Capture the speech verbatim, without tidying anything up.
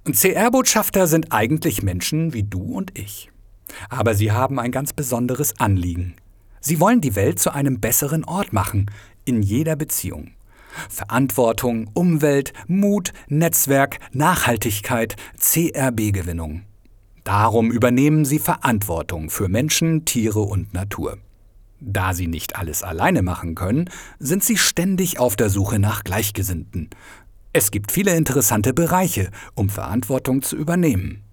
C R-Botschafter sind eigentlich Menschen wie du und ich. Aber sie haben ein ganz besonderes Anliegen. Sie wollen die Welt zu einem besseren Ort machen, in jeder Beziehung. Verantwortung, Umwelt, Mut, Netzwerk, Nachhaltigkeit, C R B-Gewinnung. Darum übernehmen sie Verantwortung für Menschen, Tiere und Natur. Da sie nicht alles alleine machen können, sind sie ständig auf der Suche nach Gleichgesinnten. Es gibt viele interessante Bereiche, um Verantwortung zu übernehmen.